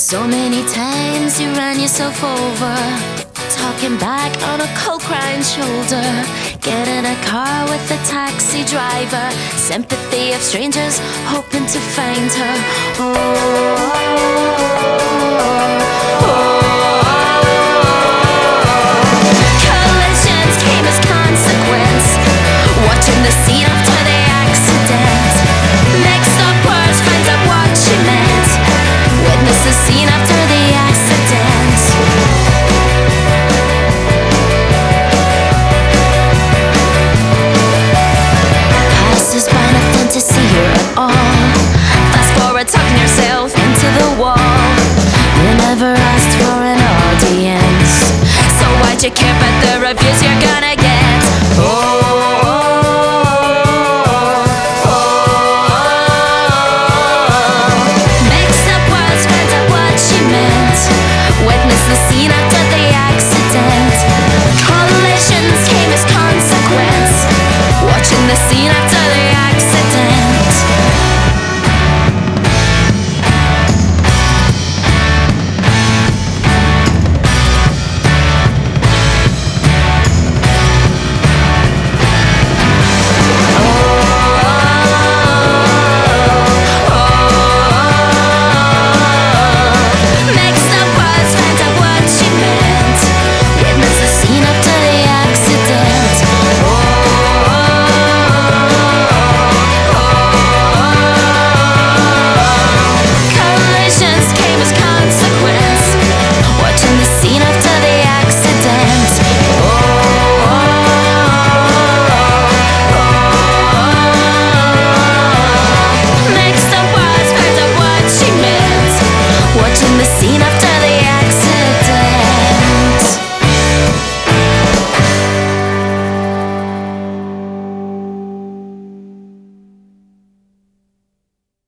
So many times you ran yourself over, talking back on a cold crying shoulder. Get in a car with a taxi driver, sympathy of strangers hoping to find her. Collisions came as consequence, watching the scene after the accident. Mixed up words, find out what she meant. Witness the scene after the accident. Passes by, nothing to see here at all. Fast forward, talking yourself into the wall. You never asked for an audience, so why'd you care about the reviews you're gonna get? Mixed up words, found out what she meant. Witness the scene after the accident. Collisions came as consequence, watching the scene after the